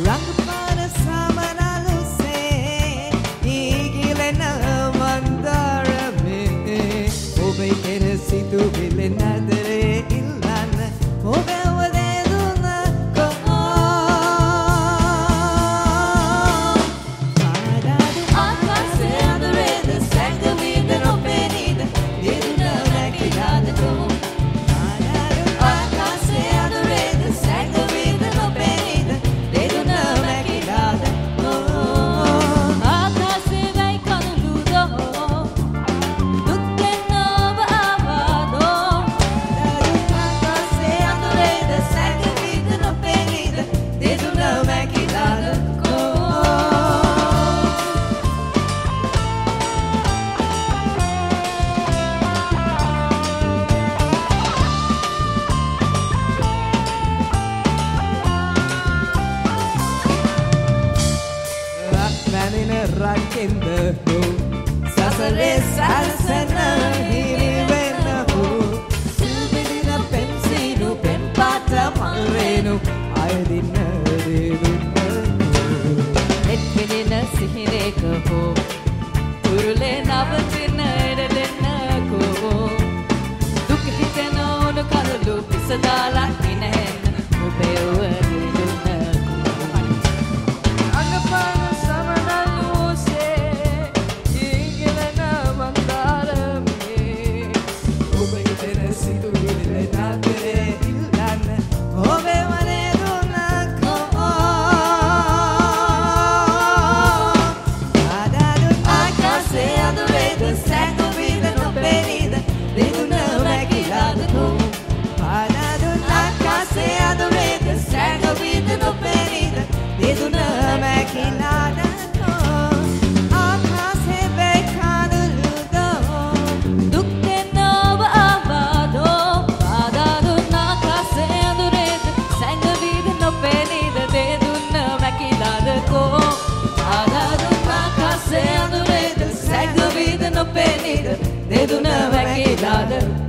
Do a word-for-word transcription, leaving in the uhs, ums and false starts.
රඟපාන සමනලුසේ ඊගිලෙන මන්දාරමේ ඔබේ කෙර සිතුවිලි නැදරේ ඉල්ලන්න ඔබව රකින්ද සසරේ සරසන හිරිවෙන සිල්විදින පෙන්සිරු පෙන් පාට මල්වෙනු අයදින එත්විදින සිහිරේක හෝ තුරුලේ නවතින එරදෙන්නකෝ දුක හිතෙන ඕන කලු පිසදාලා ඉනහෙන්න ඔබේ They do not like it,